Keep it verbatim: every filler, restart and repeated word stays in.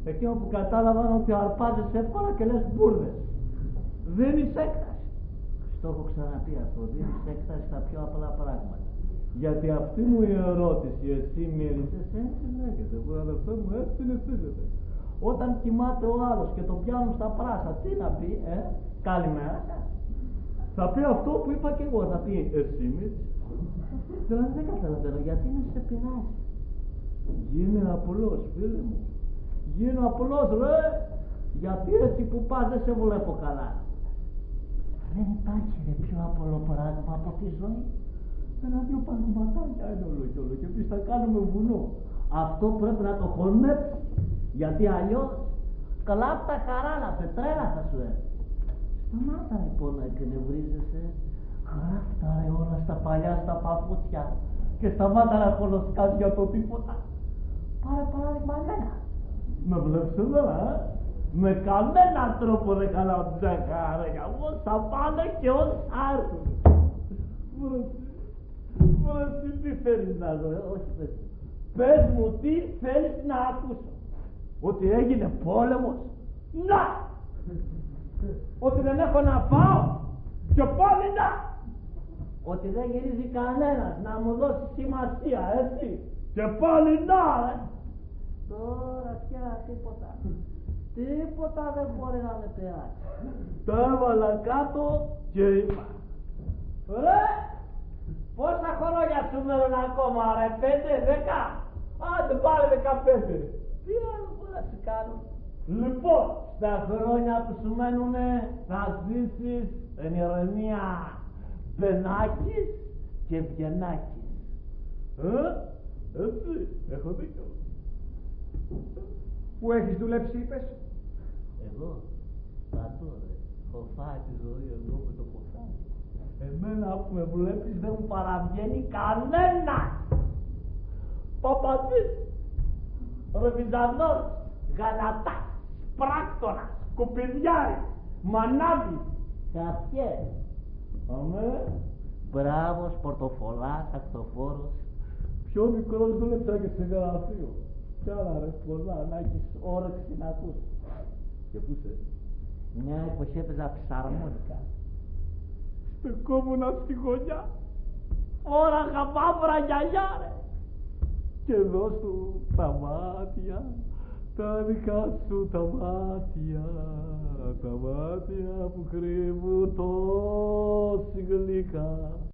Εκείνο που κατάλαβαν ότι αρπάζεις εύκολα και λες μπουρδες. Δίνεις έκταση. Στο έχω ξαναπεί αυτό. Δίνεις έκταση στα πιο απλά πράγματα. Γιατί αυτή μου η ερώτηση, εσύ μίλησες, έτσι λέγεται. Εγώ αδερφέ μου, έτσι συνηθίζεται. Όταν κοιμάται ο άλλος και τον πιάνουν στα πράσα, τι να πει, ε, καλημέρα. Θα πει αυτό που είπα και εγώ, θα πει εσύ μίλησες. Δηλαδή δεν καταλαβαίνω γιατί να σε πειράζει. Γίνε απλός, φίλε μου. Γίνε απλός, ρε. Γιατί έτσι που πας δεν σε βλέπω καλά. Δεν υπάρχει ρε πιο απλό πράγμα από τη ζωή. Ένα-δυο πραγματάκια είναι όλο και όλο. Και εμείς θα κάνουμε βουνό. Αυτό πρέπει να το χωνέψει. Γιατί αλλιώς κλάπτα χαράλα, πετρέλα θα σου έρθει. Σταμάτα λοιπόν να εκνευρίζεσαι. Γράφτα ρε όλα στα παλιά στα παπούτσια. Και σταμάτα να κολοσκάς για το τίποτα. Πάρε παράδειγμα εμένα. Με βλέπεις εδώ, ε? Με κανέναν τρόπο δεν καλά ψέκα, ρε. Εγώ θα πάνε και όσοι άρθουν. Μωρέ, τι θέλεις να δω, ε? Όχι πες. Πες μου τι θέλεις να ακούσω. Ότι έγινε πόλεμος. Να! Ότι δεν έχω να φάω. Και πάλι να! Ότι δεν γυρίζει κανένας να μου δώσει σημασία, έτσι. Και πάλι να, ρε. Τώρα πια τίποτα. Τίποτα δεν μπορεί να με περάσει. Τα έβαλα κάτω και είπα. Ρε! Πόσα χρόνια σου μένουν ακόμα, ρε? Πέντε, δέκα? Άντε πάλι δεκαπέντε. Τι άλλο μπορεί να σου κάνω? Λοιπόν, στα χρόνια που σου μένουνε θα ζήσεις εν ηρεμία Μπενάκης και Βιενάκης. Ε, έτσι, έχω δίκιο. Πού έχεις δουλέψει, είπες? Εγώ, πατώ ρε, έχω φάει τη ζωή εγώ με το ποτάμι. Εμένα που με βλέπεις δεν μου παραβγαίνει κανένα. Παπατής, Ρεβιζανός, Γαλατάς, Πράκτορας, Σκουπιδιάρης, Μανάβης, Χαφιές. Αμέ, μπράβος, πορτοφολάς, ακτοφόρος. Πιο μικρός δούλεψα και σε γραφείο. Κι άλλα ρε πολλά, να έχεις όρεξη να ακούς. Και πού είσαι? Μια εποχή έπαιζα ψαρμόνικα. Στεκόμουνα στη γωνιά. Ώραγα μαύρα γυαλιά ρε. Και δώσ' του τα μάτια, τα δικά σου τα μάτια, τα μάτια που κρύβουν τόση γλυκά.